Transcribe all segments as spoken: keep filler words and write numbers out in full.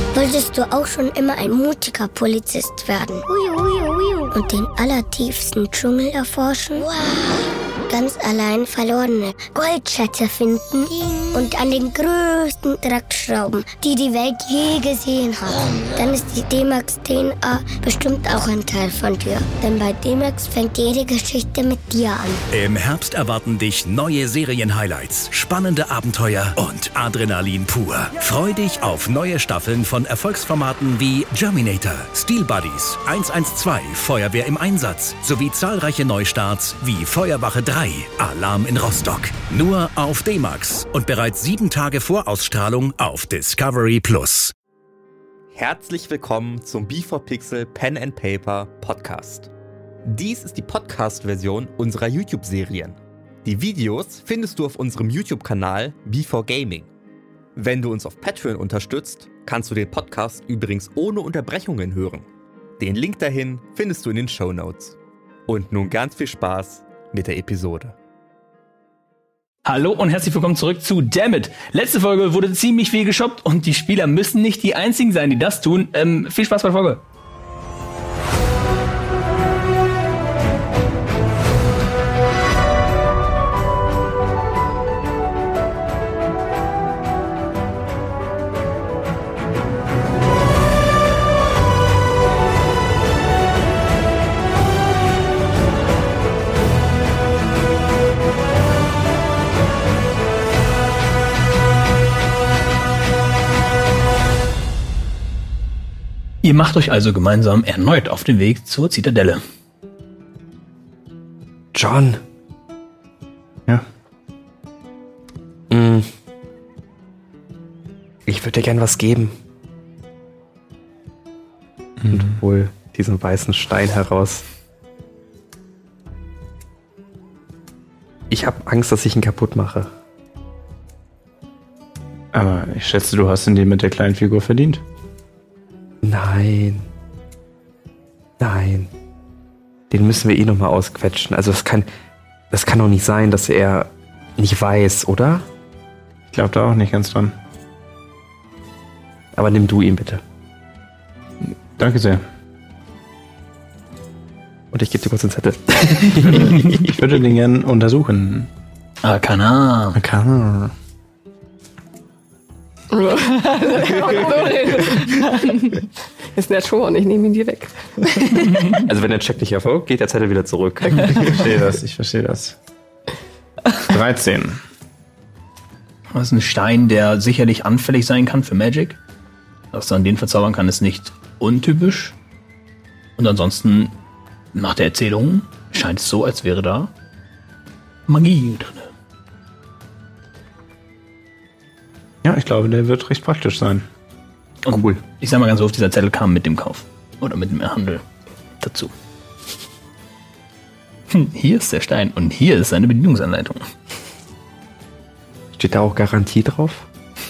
Wolltest du auch schon immer ein mutiger Polizist werden? Ui, ui, ui. Und den allertiefsten Dschungel erforschen? Wow. Ganz allein verlorene Goldschätze finden und an den größten Dreck schrauben, die die Welt je gesehen hat. Dann ist die D-Max D N A bestimmt auch ein Teil von dir. Denn bei D-Max fängt jede Geschichte mit dir an. Im Herbst erwarten dich neue Serien-Highlights, spannende Abenteuer und Adrenalin pur. Freu dich auf neue Staffeln von Erfolgsformaten wie Germinator, Steel Buddies, eins eins zwei, Feuerwehr im Einsatz sowie zahlreiche Neustarts wie Feuerwache drei, Alarm in Rostock. Nur auf D-Max und bereits sieben Tage vor Ausstrahlung auf Discovery Plus. Herzlich willkommen zum B vier Pixel Pen and Paper Podcast. Dies ist die Podcast-Version unserer YouTube-Serien. Die Videos findest du auf unserem YouTube-Kanal B vier Gaming. Wenn du uns auf Patreon unterstützt, kannst du den Podcast übrigens ohne Unterbrechungen hören. Den Link dahin findest du in den Shownotes. Und nun ganz viel Spaß mit der Episode. Hallo und herzlich willkommen zurück zu Dammit. Letzte Folge wurde ziemlich viel geshoppt und die Spieler müssen nicht die einzigen sein, die das tun. Ähm, viel Spaß bei der Folge. Ihr macht euch also gemeinsam erneut auf den Weg zur Zitadelle. John. Ja. Mm. Ich würde dir gern was geben. Mhm. Und hol diesen weißen Stein heraus. Ich habe Angst, dass ich ihn kaputt mache. Aber ich schätze, du hast ihn dir mit der kleinen Figur verdient. Nein. Nein. Den müssen wir eh nochmal ausquetschen. Also das kann, das kann doch nicht sein, dass er nicht weiß, oder? Ich glaube da auch nicht ganz dran. Aber nimm du ihn bitte. Danke sehr. Und ich gebe dir kurz den Zettel. Ich würde den gerne untersuchen. Arcana. Arcana. Ist nett schon, ich nehme ihn dir weg. Also wenn der Check nicht erfolgt, geht der Zettel wieder zurück. Ich verstehe das, ich verstehe das. dreizehn. Das ist ein Stein, der sicherlich anfällig sein kann für Magic. Dass man den verzaubern kann, ist nicht untypisch. Und ansonsten, nach der Erzählung, scheint es so, als wäre da Magie drin. Ja, ich glaube, der wird recht praktisch sein. Und cool. Ich sag mal ganz so, dieser Zettel kam mit dem Kauf. Oder mit dem Handel dazu. Hm, hier ist der Stein und hier ist seine Bedienungsanleitung. Steht da auch Garantie drauf?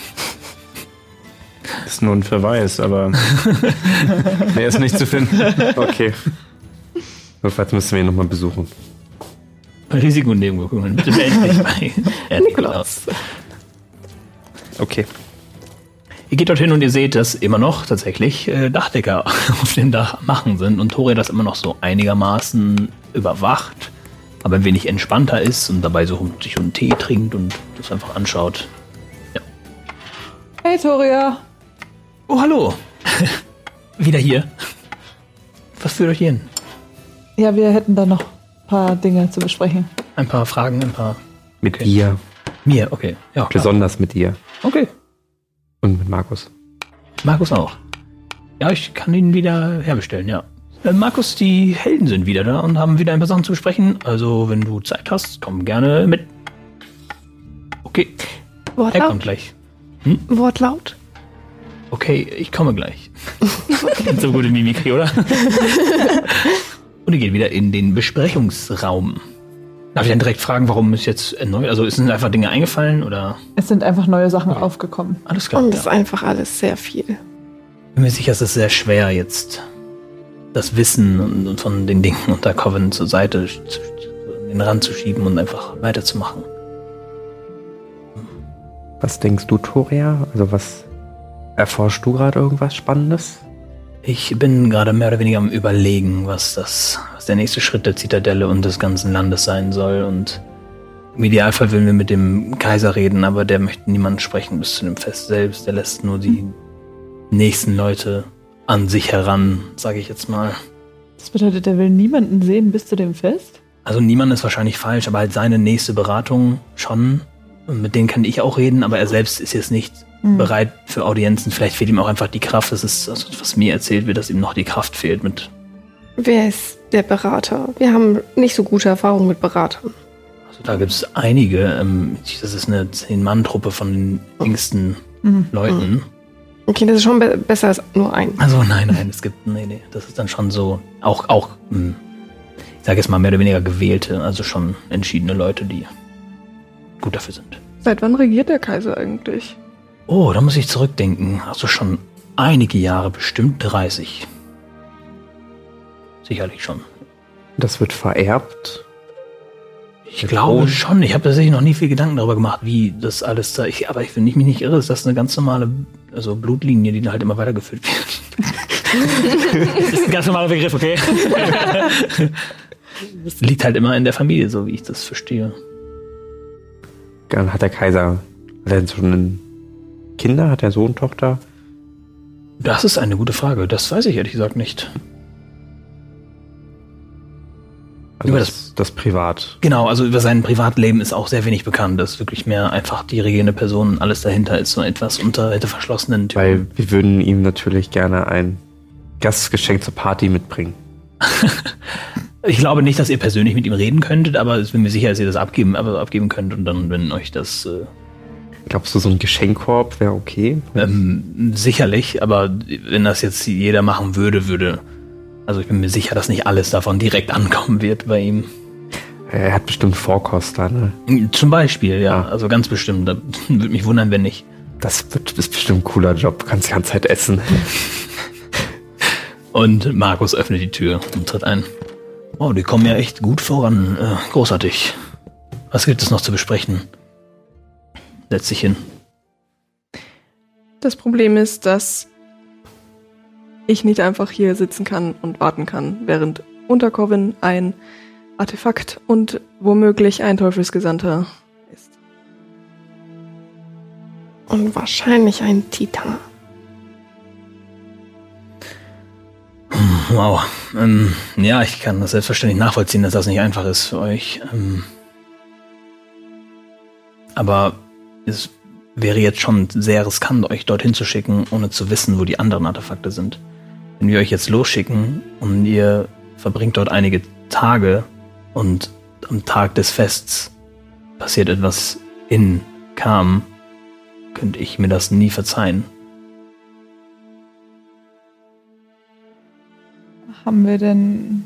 Ist nur ein Verweis, aber der ist nicht zu finden. Okay. Jedenfalls müssen wir ihn nochmal besuchen. Risiko und Nebenwirkungen. Bitte melde dich bei Herrn Nikolaus. Okay. Ihr geht dorthin und ihr seht, dass immer noch tatsächlich äh, Dachdecker auf dem Dach machen sind und Toria das immer noch so einigermaßen überwacht, aber ein wenig entspannter ist und dabei so sich einen Tee trinkt und das einfach anschaut. Ja. Hey Toria. Oh, hallo. Wieder hier. Was führt euch hier hin? Ja, wir hätten da noch ein paar Dinge zu besprechen. Ein paar Fragen, ein paar... Mit okay. dir. Mir, okay. Ja, klar. Besonders mit dir. Okay. Und mit Markus. Markus auch. Ja, ich kann ihn wieder herbestellen, ja. Äh, Markus, die Helden sind wieder da und haben wieder ein paar Sachen zu besprechen. Also, wenn du Zeit hast, komm gerne mit. Okay. Wortlaut? Er kommt gleich. Hm? Wortlaut? Okay, ich komme gleich. So gute Mimikry, oder? Und ihr geht wieder in den Besprechungsraum. Darf ich dann direkt fragen, warum ist jetzt neu? Also ist es einfach Dinge eingefallen oder? Es sind einfach neue Sachen okay. aufgekommen. Alles klar. Und es ja. ist einfach alles sehr viel. Bin mir sicher, es ist sehr schwer jetzt das Wissen und, und von den Dingen unter Coven zur Seite zu, den Rand zu schieben und einfach weiterzumachen. Was denkst du, Toria? Also was Erforschst du gerade irgendwas Spannendes? Ich bin gerade mehr oder weniger am Überlegen, was das, was der nächste Schritt der Zitadelle und des ganzen Landes sein soll. Und im Idealfall will wir mit dem Kaiser reden, aber der möchte niemanden sprechen bis zu dem Fest selbst. Der lässt nur die nächsten Leute an sich heran, sage ich jetzt mal. Das bedeutet, er will niemanden sehen bis zu dem Fest? Also niemand ist wahrscheinlich falsch, aber halt seine nächste Beratung schon. Und mit denen kann ich auch reden, aber er selbst ist jetzt nicht mhm. bereit für Audienzen. Vielleicht fehlt ihm auch einfach die Kraft. Das ist, also was mir erzählt wird, dass ihm noch die Kraft fehlt mit. Wer ist der Berater? Wir haben nicht so gute Erfahrungen mit Beratern. Also da gibt es einige. Ähm, das ist eine Zehn-Mann-Truppe von den jüngsten mhm. Leuten. Okay, das ist schon be- besser als nur ein. Also nein, nein, es gibt, nee, nee, das ist dann schon so, auch, auch, mh, ich sage jetzt mal mehr oder weniger gewählte, also schon entschiedene Leute, die gut dafür sind. Seit wann regiert der Kaiser eigentlich? Oh, da muss ich zurückdenken. Also schon einige Jahre, bestimmt dreißig. Sicherlich schon. Das wird vererbt? Ich glaube schon. Ich habe tatsächlich noch nie viel Gedanken darüber gemacht, wie das alles da. Ich, aber ich, wenn ich mich nicht irre, ist das eine ganz normale, also Blutlinie, die halt immer weitergeführt wird. Das ist ein ganz normaler Begriff, okay? Das liegt halt immer in der Familie, so wie ich das verstehe. Dann hat der Kaiser, hat er schon Kinder? Hat er Sohn, Tochter? Das ist eine gute Frage. Das weiß ich ehrlich gesagt nicht. Also über das, das Privat. Genau, also über sein Privatleben ist auch sehr wenig bekannt. Das ist wirklich mehr einfach die regierende Person. Alles dahinter ist so etwas unter, hinter verschlossenen Türen. Weil wir würden ihm natürlich gerne ein Gastgeschenk zur Party mitbringen. Ich glaube nicht, dass ihr persönlich mit ihm reden könntet, aber ich bin mir sicher, dass ihr das abgeben, aber abgeben könnt und dann, wenn euch das... Äh, Glaubst du, so ein Geschenkkorb wäre okay? Ähm, sicherlich, aber wenn das jetzt jeder machen würde, würde... Also ich bin mir sicher, dass nicht alles davon direkt ankommen wird bei ihm. Er hat bestimmt Vorkoster, ne? Zum Beispiel, ja. Also ganz bestimmt. Da würde mich wundern, wenn nicht. Das wird, ist bestimmt ein cooler Job. Du kannst die ganze Zeit essen. Und Markus öffnet die Tür und tritt ein. Oh, die kommen ja echt gut voran. Äh, großartig. Was gibt es noch zu besprechen? Setz dich hin. Das Problem ist, dass ich nicht einfach hier sitzen kann und warten kann, während unter Corvin ein Artefakt und womöglich ein Teufelsgesandter ist. Und wahrscheinlich ein Titan. Wow. Ähm, ja, ich kann das selbstverständlich nachvollziehen, dass das nicht einfach ist für euch. Ähm, aber es wäre jetzt schon sehr riskant, euch dorthin zu schicken, ohne zu wissen, wo die anderen Artefakte sind. Wenn wir euch jetzt losschicken und ihr verbringt dort einige Tage und am Tag des Fests passiert etwas in Kam, könnte ich mir das nie verzeihen. Haben wir denn...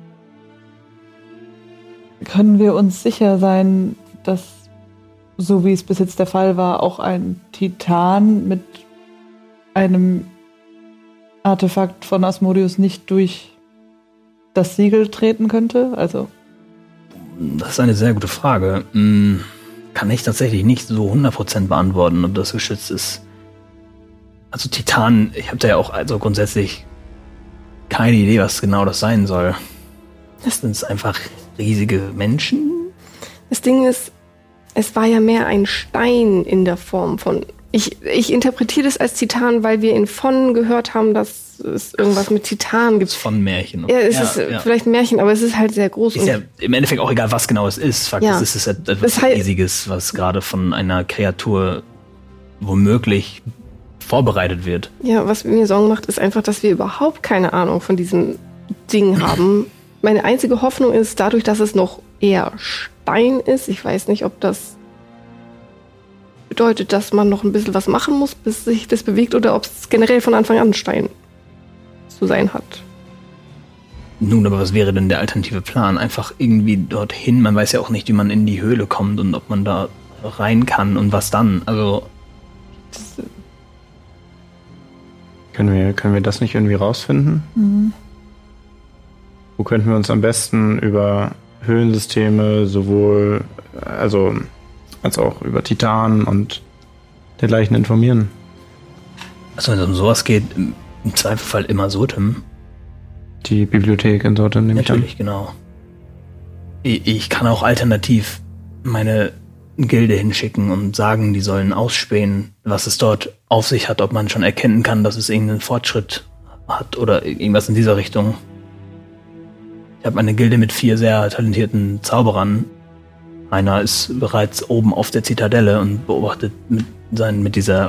Können wir uns sicher sein, dass, so wie es bis jetzt der Fall war, auch ein Titan mit einem Artefakt von Asmodeus nicht durch das Siegel treten könnte? Also. Das ist eine sehr gute Frage. Hm, kann ich tatsächlich nicht so hundert Prozent beantworten, ob das geschützt ist. Also Titan, ich habe da ja auch also grundsätzlich keine Idee, was genau das sein soll. Das sind einfach riesige Menschen. Das Ding ist, es war ja mehr ein Stein in der Form von... Ich, ich interpretiere das als Titan, weil wir in von gehört haben, dass es irgendwas mit Titan gibt. Von Märchen. Ja, es ja, ist ja. vielleicht ein Märchen, aber es ist halt sehr groß. Ist ja im Endeffekt auch egal, was genau es ist. Fakt ja. ist, es ist etwas das heißt, Riesiges, was gerade von einer Kreatur womöglich vorbereitet wird. Ja, was mir Sorgen macht, ist einfach, dass wir überhaupt keine Ahnung von diesem Ding haben. Meine einzige Hoffnung ist, dadurch, dass es noch eher Stein ist, ich weiß nicht, ob das bedeutet, dass man noch ein bisschen was machen muss, bis sich das bewegt, oder ob es generell von Anfang an Stein zu sein hat. Nun, aber was wäre denn der alternative Plan? Einfach irgendwie dorthin, man weiß ja auch nicht, wie man in die Höhle kommt und ob man da rein kann und was dann, also... Das, können wir, können wir das nicht irgendwie rausfinden? Mhm. Wo könnten wir uns am besten über Höhlensysteme sowohl, also als auch über Titanen und dergleichen informieren? Also wenn es um sowas geht, im Zweifelfall immer Sotem. Die Bibliothek in Sotem, nehme ich an. Natürlich, genau. Ich, ich kann auch alternativ meine Gilde hinschicken und sagen, die sollen ausspähen, was es dort auf sich hat, ob man schon erkennen kann, dass es irgendeinen Fortschritt hat oder irgendwas in dieser Richtung. Ich habe eine Gilde mit vier sehr talentierten Zauberern. Einer ist bereits oben auf der Zitadelle und beobachtet mit, seinen, mit dieser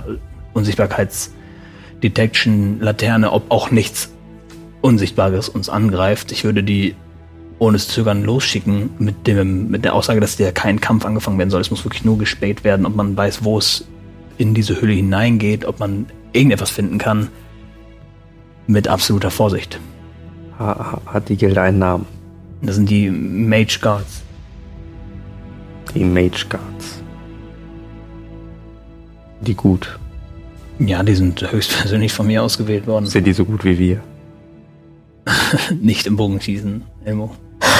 Unsichtbarkeits-Detection-Laterne, ob auch nichts Unsichtbares uns angreift. Ich würde die ohne es Zögern losschicken mit dem mit der Aussage, dass der kein Kampf angefangen werden soll. Es muss wirklich nur gespäht werden, ob man weiß, wo es in diese Hülle hineingeht, ob man irgendetwas finden kann. Mit absoluter Vorsicht. Hat die Gilde einen Namen? Das sind die Mage Guards. Die Mage Guards. Die gut. Ja, die sind höchstpersönlich von mir ausgewählt worden. Sind die so gut wie wir? Nicht im Bogenschießen, Elmo.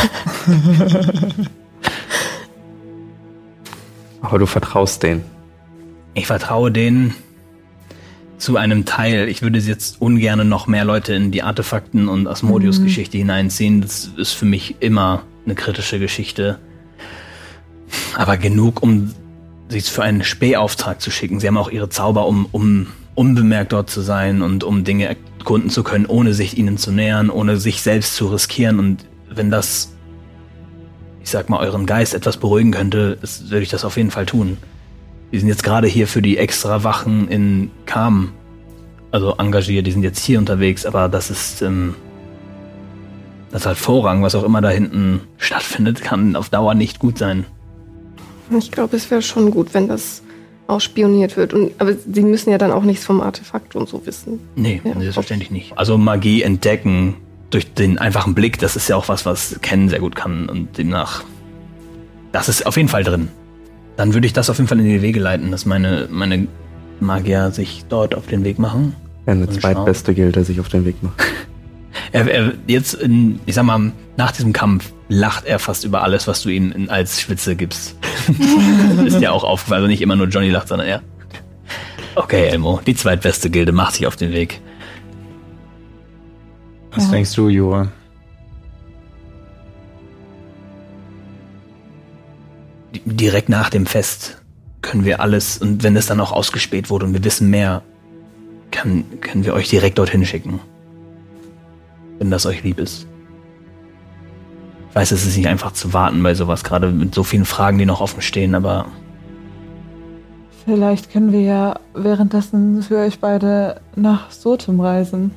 Aber du vertraust denen. Ich vertraue denen zu einem Teil. Ich würde jetzt ungern noch mehr Leute in die Artefakten- und Asmodeus-Geschichte mhm. hineinziehen. Das ist für mich immer eine kritische Geschichte. Aber genug, um sie für einen Spähauftrag zu schicken. Sie haben auch ihre Zauber, um, um unbemerkt dort zu sein und um Dinge erkunden zu können, ohne sich ihnen zu nähern, ohne sich selbst zu riskieren. Und wenn das, ich sag mal, euren Geist etwas beruhigen könnte, ist, würde ich das auf jeden Fall tun. Die sind jetzt gerade hier für die extra Wachen in Kam, also engagiert. Die sind jetzt hier unterwegs, aber das ist, ähm, das hat Vorrang. Was auch immer da hinten stattfindet, kann auf Dauer nicht gut sein. Ich glaube, es wäre schon gut, wenn das ausspioniert wird. Und, aber sie müssen ja dann auch nichts vom Artefakt und so wissen. Nee, ja, selbstverständlich nicht. Also Magie entdecken durch den einfachen Blick, das ist ja auch was, was Ken sehr gut kann. Und demnach, das ist auf jeden Fall drin. Dann würde ich das auf jeden Fall in die Wege leiten, dass meine, meine Magier sich dort auf den Weg machen. Ja, eine zweitbeste Gilde sich auf den Weg macht. er, er jetzt, in, ich sag mal, nach diesem Kampf lacht er fast über alles, was du ihm in, als Schwitze gibst. Ist ja auch aufgefallen, also nicht immer nur Johnny lacht, sondern er. Okay, Elmo, die zweitbeste Gilde macht sich auf den Weg. Was ja. denkst du, Jura? Direkt nach dem Fest können wir alles, und wenn es dann auch ausgespäht wurde und wir wissen mehr, kann, können wir euch direkt dorthin schicken. Wenn das euch lieb ist. Ich weiß, es ist nicht einfach zu warten bei sowas, gerade mit so vielen Fragen, die noch offen stehen, aber... Vielleicht können wir ja währenddessen für euch beide nach Sotem reisen.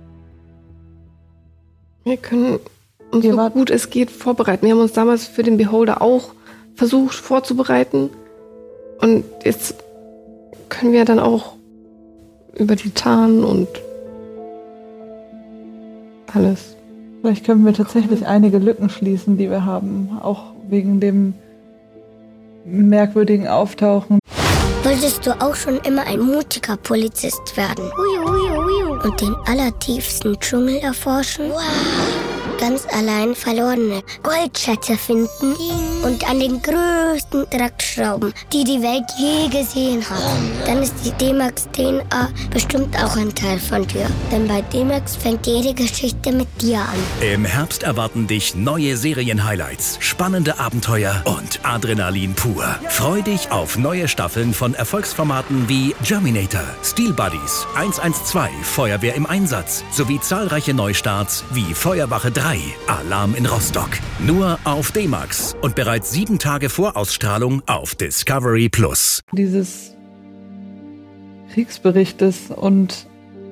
Wir können uns so gut es geht vorbereiten. Wir haben uns damals für den Beholder auch versucht vorzubereiten. Und jetzt können wir dann auch über die Tarn und alles. Vielleicht können wir tatsächlich einige Lücken schließen, die wir haben. Auch wegen dem merkwürdigen Auftauchen. Wolltest du auch schon immer ein mutiger Polizist werden? Uiu, uiu, uiu. Und den allertiefsten Dschungel erforschen? Wow. Ganz allein verlorene Goldschätze finden und an den größten Dreck schrauben, die die Welt je gesehen hat. Dann ist die D-Max D N A bestimmt auch ein Teil von dir. Denn bei D-Max fängt jede Geschichte mit dir an. Im Herbst erwarten dich neue Serien-Highlights, spannende Abenteuer und Adrenalin pur. Freu dich auf neue Staffeln von Erfolgsformaten wie Germinator, Steel Buddies, eins eins zwei, Feuerwehr im Einsatz sowie zahlreiche Neustarts wie Feuerwache drei, Alarm in Rostock. Nur auf D-Max und bereits sieben Tage vor Ausstrahlung auf Discovery Plus. Dieses Kriegsberichtes und,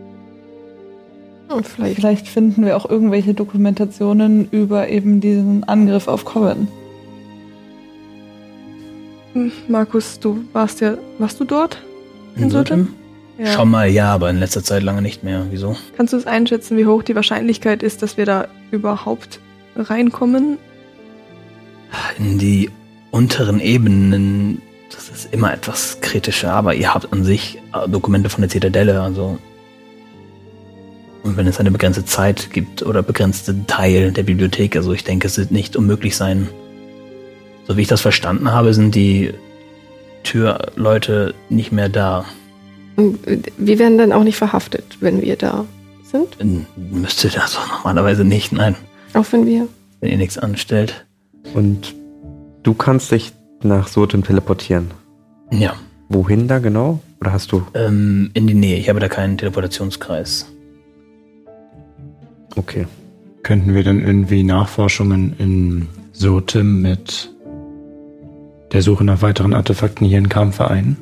und vielleicht. vielleicht finden wir auch irgendwelche Dokumentationen über eben diesen Angriff auf Coven. Markus, du warst ja, warst du dort? In Sotem? Ja. Schon mal ja, aber in letzter Zeit lange nicht mehr. Wieso? Kannst du es einschätzen, wie hoch die Wahrscheinlichkeit ist, dass wir da überhaupt reinkommen? In die unteren Ebenen, das ist immer etwas kritischer, aber ihr habt an sich Dokumente von der Zitadelle, also und wenn es eine begrenzte Zeit gibt oder begrenzte Teil der Bibliothek, also ich denke, es wird nicht unmöglich sein. So wie ich das verstanden habe, sind die Türleute nicht mehr da. Und wir werden dann auch nicht verhaftet, wenn wir da sind? Müsste das doch normalerweise nicht, nein. Auch wenn wir... Wenn ihr nichts anstellt. Und du kannst dich nach Sotem teleportieren? Ja. Wohin da genau? Oder hast du... Ähm, in die Nähe. Ich habe da keinen Teleportationskreis. Okay. Könnten wir dann irgendwie Nachforschungen in Sotem mit der Suche nach weiteren Artefakten hier in Kam vereinen?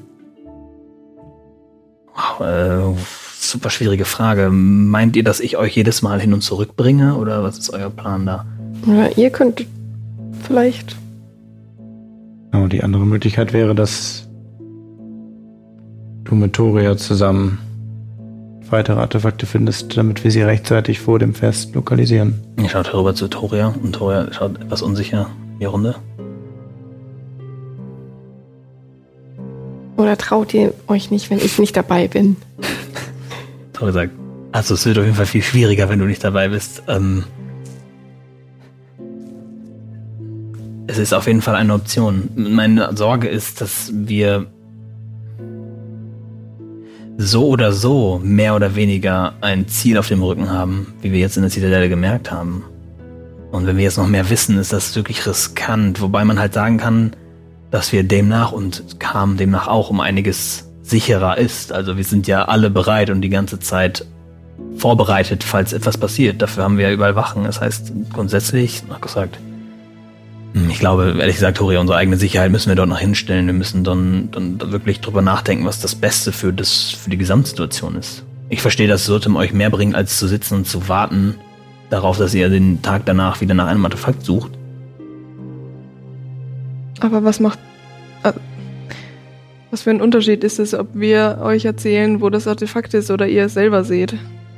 Wow, äh, super schwierige Frage. Meint ihr, dass ich euch jedes Mal hin und zurück bringe? Oder was ist euer Plan da? Ja, ihr könnt vielleicht... Aber die andere Möglichkeit wäre, dass du mit Toria zusammen weitere Artefakte findest, damit wir sie rechtzeitig vor dem Fest lokalisieren. Ich schaue rüber zu Toria und Toria schaut etwas unsicher in die Runde. Oder traut ihr euch nicht, wenn ich nicht dabei bin? Toria sagt, also es wird auf jeden Fall viel schwieriger, wenn du nicht dabei bist. Ähm, es ist auf jeden Fall eine Option. Meine Sorge ist, dass wir so oder so mehr oder weniger ein Ziel auf dem Rücken haben, wie wir jetzt in der Zitadelle gemerkt haben. Und wenn wir jetzt noch mehr wissen, ist das wirklich riskant. Wobei man halt sagen kann, dass wir demnach und Kam demnach auch um einiges sicherer ist. Also wir sind ja alle bereit und die ganze Zeit vorbereitet, falls etwas passiert. Dafür haben wir ja überall Wachen. Das heißt, grundsätzlich, noch gesagt, ich glaube, ehrlich gesagt, Toria, unsere eigene Sicherheit müssen wir dort noch hinstellen. Wir müssen dann, dann wirklich drüber nachdenken, was das Beste für, das, für die Gesamtsituation ist. Ich verstehe, dass Sotem euch mehr bringt, als zu sitzen und zu warten darauf, dass ihr den Tag danach wieder nach einem Artefakt sucht. Aber was macht... Äh, was für ein Unterschied ist es, ob wir euch erzählen, wo das Artefakt ist, oder ihr es selber seht?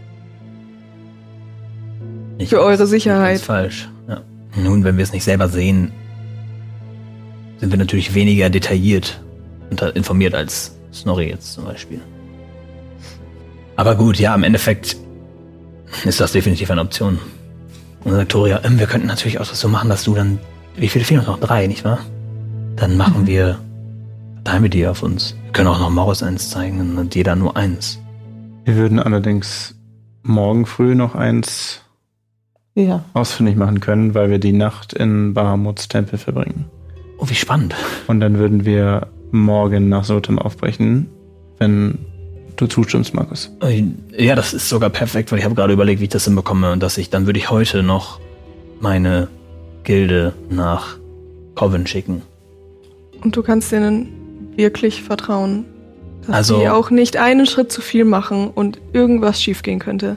Ich für eure Sicherheit. Das ist falsch, ja. Nun, wenn wir es nicht selber sehen, sind wir natürlich weniger detailliert und informiert als Snorri jetzt zum Beispiel. Aber gut, ja, im Endeffekt ist das definitiv eine Option. Und dann sagt Toria, ähm, wir könnten natürlich auch das so machen, dass du dann, wie viele fehlen uns noch? Drei, nicht wahr? Dann machen mhm. wir, teilen wir die auf uns. Wir können auch noch Maurus eins zeigen und jeder nur eins. Wir würden allerdings morgen früh noch eins ja. ausfindig machen können, weil wir die Nacht in Bahamuts Tempel verbringen. Oh, wie spannend. Und dann würden wir morgen nach Sotem aufbrechen, wenn du zustimmst, Markus. Ja, das ist sogar perfekt, weil ich habe gerade überlegt, wie ich das hinbekomme und dass ich, dann würde ich heute noch meine Gilde nach Coven schicken. Und du kannst denen wirklich vertrauen, dass also, sie auch nicht einen Schritt zu viel machen und irgendwas schiefgehen könnte.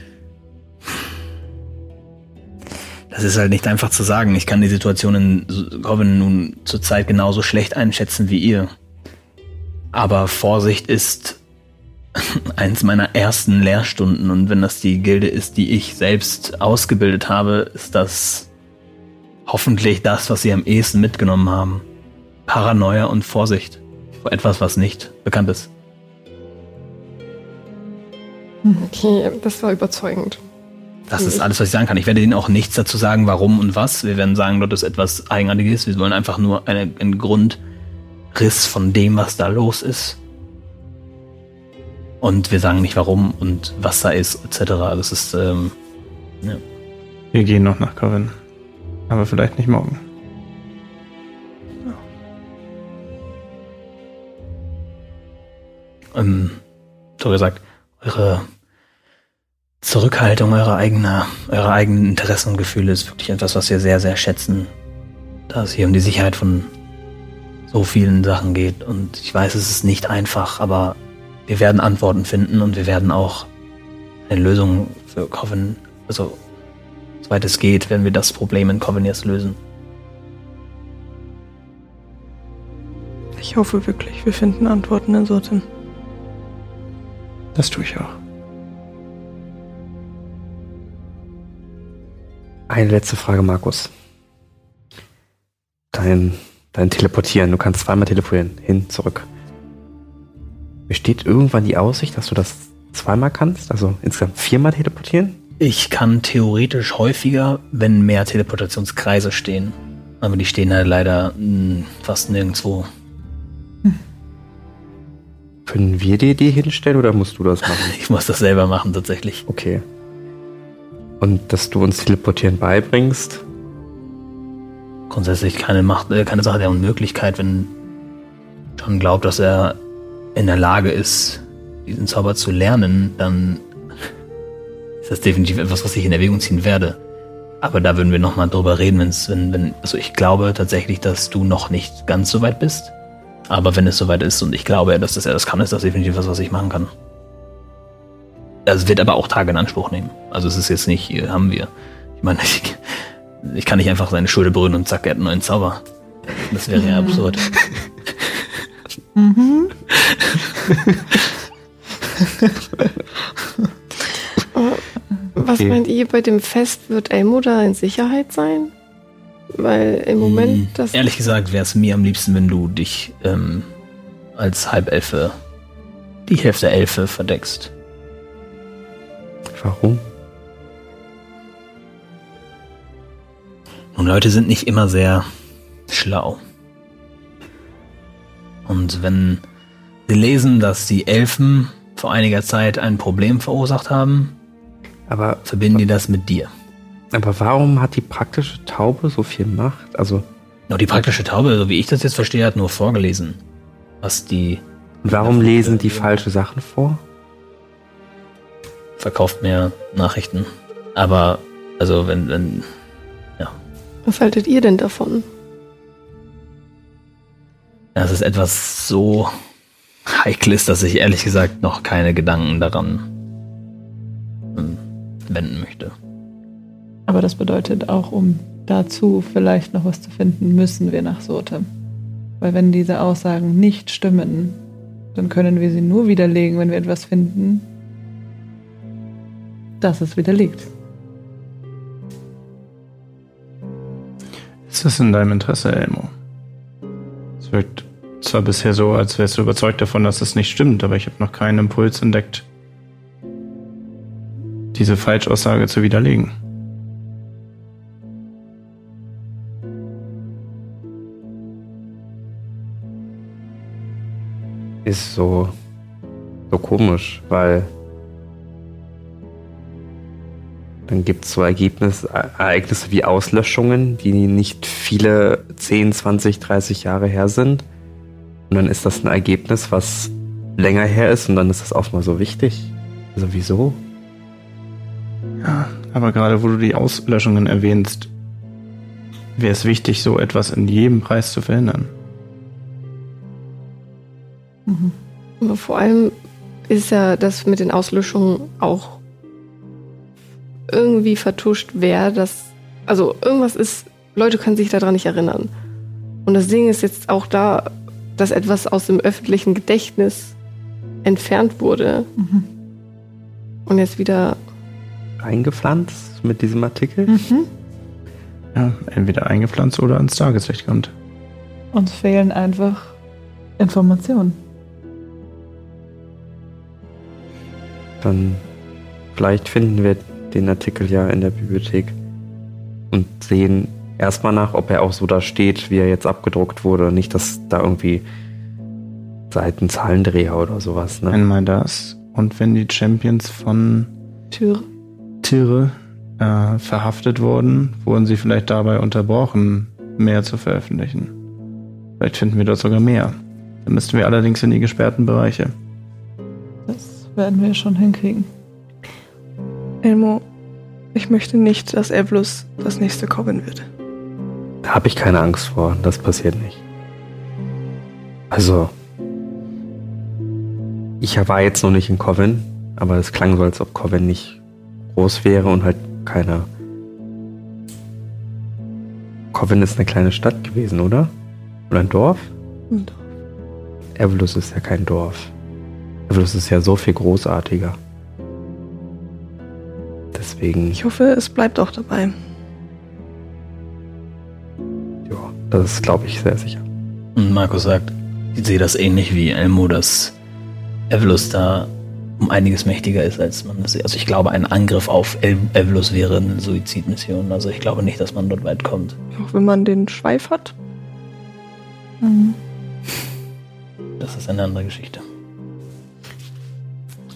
Das ist halt nicht einfach zu sagen. Ich kann die Situation in Coven nun zurzeit genauso schlecht einschätzen wie ihr. Aber Vorsicht ist eins meiner ersten Lehrstunden. Und wenn das die Gilde ist, die ich selbst ausgebildet habe, ist das hoffentlich das, was sie am ehesten mitgenommen haben. Paranoia und Vorsicht vor etwas, was nicht bekannt ist. Okay, das war überzeugend. Das ist alles, was ich sagen kann. Ich werde denen auch nichts dazu sagen, warum und was. Wir werden sagen, dort ist etwas Eigenartiges. Wir wollen einfach nur eine, einen Grundriss von dem, was da los ist. Und wir sagen nicht, warum und was da ist, et cetera. Das ist, ähm, ja. Wir gehen noch nach Coven. Aber vielleicht nicht morgen. Ja. Ähm, so gesagt, eure Zurückhaltung, eure eigene, eure eigenen Interessen und Gefühle ist wirklich etwas, was wir sehr, sehr schätzen. Da es hier um die Sicherheit von so vielen Sachen geht. Und ich weiß, es ist nicht einfach, aber wir werden Antworten finden und wir werden auch eine Lösung für Coven, also soweit es geht, werden wir das Problem in Coven jetzt lösen. Ich hoffe wirklich, wir finden Antworten in Sotem. Das tue ich auch. Eine letzte Frage, Markus. Dein, dein Teleportieren, du kannst zweimal teleportieren, hin, zurück. Besteht irgendwann die Aussicht, dass du das zweimal kannst? Also insgesamt viermal teleportieren? Ich kann theoretisch häufiger, wenn mehr Teleportationskreise stehen. Aber die stehen halt leider mh, fast nirgendwo. Hm. Können wir dir die hinstellen oder musst du das machen? Ich muss das selber machen, tatsächlich. Okay. Und dass du uns Teleportieren beibringst? Grundsätzlich keine Macht, äh, keine Sache der Unmöglichkeit, wenn John glaubt, dass er in der Lage ist, diesen Zauber zu lernen, dann ist das definitiv etwas, was ich in Erwägung ziehen werde. Aber da würden wir nochmal drüber reden, wenn's, wenn, wenn, also ich glaube tatsächlich, dass du noch nicht ganz so weit bist. Aber wenn es soweit ist und ich glaube, dass das er das kann, ist das definitiv was, was ich machen kann. Es wird aber auch Tage in Anspruch nehmen. Also es ist jetzt nicht, hier haben wir. Ich meine, ich, ich kann nicht einfach seine Schulter berühren und zack, er hat einen neuen Zauber. Das wäre ja absurd. Mhm. Was Okay. meint ihr, bei dem Fest wird Elmo da in Sicherheit sein? Weil im Moment Hm, das... Ehrlich gesagt wäre es mir am liebsten, wenn du dich ähm, als Halbelfe, die Hälfte Elfe verdeckst. Warum? Und Leute sind nicht immer sehr schlau. Und wenn sie lesen, dass die Elfen vor einiger Zeit ein Problem verursacht haben, Aber, verbinden die das mit dir. aber warum hat die praktische Taube so viel Macht? Also, Nur die praktische Taube, so wie ich das jetzt verstehe, hat nur vorgelesen, was die warum lesen die falsche Sachen vor? verkauft mehr Nachrichten. Aber, also wenn, wenn, Was haltet ihr denn davon? das ist etwas so Heikles, dass ich ehrlich gesagt noch keine Gedanken daran ähm, wenden möchte. Aber das bedeutet auch, um dazu vielleicht noch was zu finden, müssen wir nach Sotem. Weil wenn diese Aussagen nicht stimmen, dann können wir sie nur widerlegen, wenn wir etwas finden, das es widerlegt. Ist das in deinem Interesse, Elmo? Es wirkt zwar bisher so, als wärst du überzeugt davon, dass es nicht stimmt, aber ich habe noch keinen Impuls entdeckt, diese Falschaussage zu widerlegen. Ist so, so komisch, weil dann gibt es so Ergebnis, Ereignisse wie Auslöschungen, die nicht viele zehn, zwanzig, dreißig Jahre her sind. Und dann ist das ein Ergebnis, was länger her ist und dann ist das auch mal so wichtig. Also wieso? Ja, aber gerade wo du die Auslöschungen erwähnst, wäre es wichtig, so etwas in jedem Preis zu verhindern. Mhm. Aber vor allem ist ja das mit den Auslöschungen auch irgendwie vertuscht, wer das... Also irgendwas ist... Leute können sich daran nicht erinnern. Und das Ding ist jetzt auch da, dass etwas aus dem öffentlichen Gedächtnis entfernt wurde. Mhm. Und jetzt wieder... Eingepflanzt mit diesem Artikel? Mhm. Ja, entweder eingepflanzt oder ans Tageslicht kommt. Uns fehlen einfach Informationen. Dann vielleicht finden wir den Artikel ja in der Bibliothek und sehen erstmal nach, ob er auch so da steht, wie er jetzt abgedruckt wurde. Nicht, dass da irgendwie Seitenzahlendreher oder sowas. Ne? Einmal das. Und wenn die Champions von Türe. Tiere äh, verhaftet wurden, wurden sie vielleicht dabei unterbrochen, mehr zu veröffentlichen. Vielleicht finden wir dort sogar mehr. Dann müssten wir allerdings in die gesperrten Bereiche. Das werden wir schon hinkriegen. Elmo, ich möchte nicht, dass Evlus das nächste Coven wird. Da habe ich keine Angst vor. Das passiert nicht. Also, ich war jetzt noch nicht in Coven, aber es klang so, als ob Coven nicht groß wäre und halt keine... Coven ist eine kleine Stadt gewesen, oder? Oder ein Dorf? Ein Dorf. Evlus ist ja kein Dorf. Evlus ist ja so viel großartiger. Deswegen, Ich hoffe, es bleibt auch dabei. ja, das ist, glaube ich, sehr sicher. Und Markus sagt, ich sehe das ähnlich wie Elmo, dass Evlus da um einiges mächtiger ist, als man das sieht. Also ich glaube, ein Angriff auf El- Evlus wäre eine Suizidmission. Also ich glaube nicht, dass man dort weit kommt. Auch wenn man den Schweif hat. Mhm. Das ist eine andere Geschichte.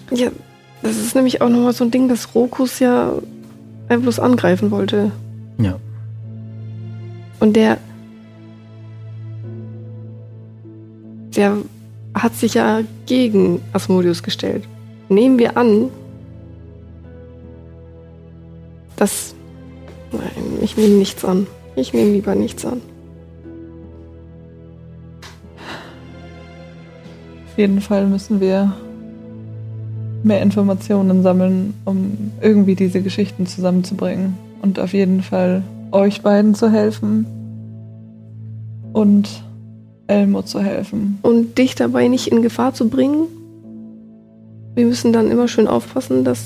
Ja, das ist nämlich auch nochmal so ein Ding, dass Rokus ja einfach bloß angreifen wollte. Ja. Und der der hat sich ja gegen Asmodeus gestellt. Nehmen wir an, dass... Nein, ich nehme nichts an. Ich nehme lieber nichts an. Auf jeden Fall müssen wir mehr Informationen sammeln, um irgendwie diese Geschichten zusammenzubringen. Und auf jeden Fall euch beiden zu helfen und Elmo zu helfen. Und dich dabei nicht in Gefahr zu bringen. Wir müssen dann immer schön aufpassen, dass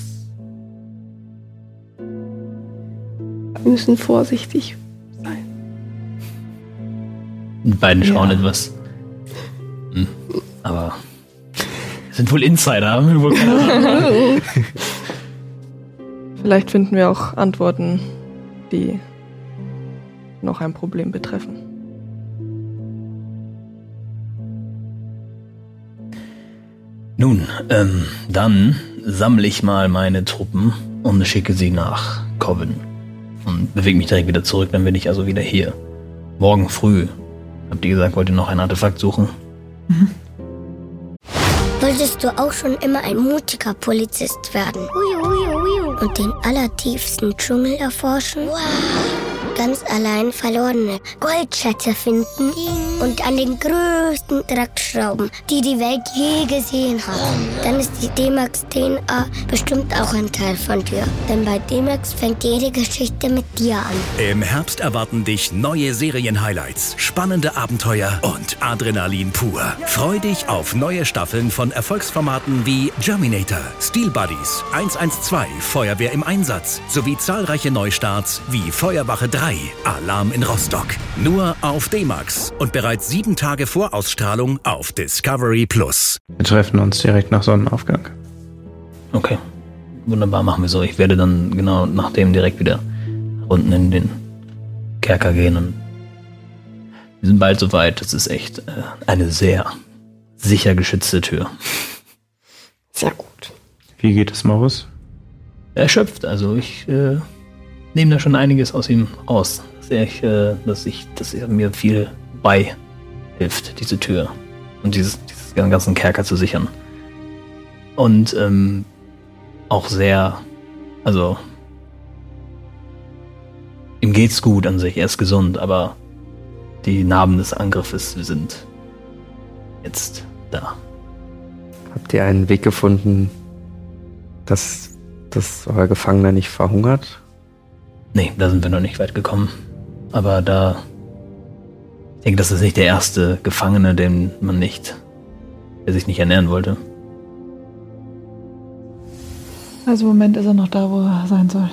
wir müssen vorsichtig sein. Die beiden schauen Ja. etwas. Hm. Aber sind wohl Insider, haben wir wohl keine Ahnung. Vielleicht finden wir auch Antworten, die noch ein Problem betreffen. Nun, ähm, dann sammle ich mal meine Truppen und schicke sie nach Coven. Und bewege mich direkt wieder zurück, dann bin ich also wieder hier. Morgen früh. Habt ihr gesagt, wollt ihr noch ein Artefakt suchen? Wolltest du auch schon immer ein mutiger Polizist werden? Uiu, uiu, uiu. Und den allertiefsten Dschungel erforschen? Wow. Ganz allein verlorene Goldschätze finden und an den größten Dreck schrauben, die die Welt je gesehen hat. Dann ist die D-Max D N A bestimmt auch ein Teil von dir. Denn bei D-Max fängt jede Geschichte mit dir an. Im Herbst erwarten dich neue Serien-Highlights, spannende Abenteuer und Adrenalin pur. Freu dich auf neue Staffeln von Erfolgsformaten wie Germinator, Steel Buddies, eins eins zwei, Feuerwehr im Einsatz sowie zahlreiche Neustarts wie Feuerwache drei, Alarm in Rostock. Nur auf D-Max und bereits sieben Tage vor Ausstrahlung auf Discovery Plus. Wir treffen uns direkt nach Sonnenaufgang. Okay. Wunderbar, machen wir so. Ich werde dann genau nach dem direkt wieder unten in den Kerker gehen. Und wir sind bald soweit. Das ist echt äh, eine sehr sicher geschützte Tür. Sehr gut. Wie geht es Morris? Erschöpft, also ich äh, nehme da schon einiges aus ihm raus. Dass, ich, äh, dass, ich, dass er mir viel beihilft, diese Tür und dieses, dieses ganzen Kerker zu sichern. Und ähm, auch sehr, also ihm geht's gut an sich, er ist gesund, aber die Narben des Angriffes sind jetzt da. Habt ihr einen Weg gefunden, dass, dass euer Gefangener nicht verhungert? Nee, da sind wir noch nicht weit gekommen. Aber da, ich denke, das ist nicht der erste Gefangene, den man nicht, der sich nicht ernähren wollte. Also im Moment ist er noch da, wo er sein soll.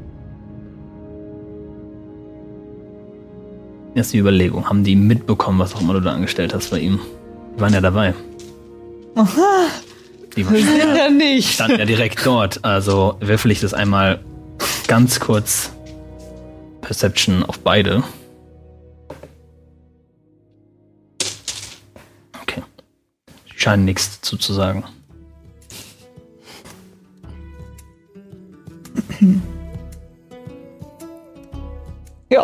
Erst die Überlegung, haben die mitbekommen, was auch immer du da angestellt hast bei ihm? Die waren ja dabei. Aha, Die das ist ja nicht. standen ja direkt dort. Also würfel ich das einmal ganz kurz Perception auf beide. Okay. Sie scheinen nichts dazu zu sagen. Ja.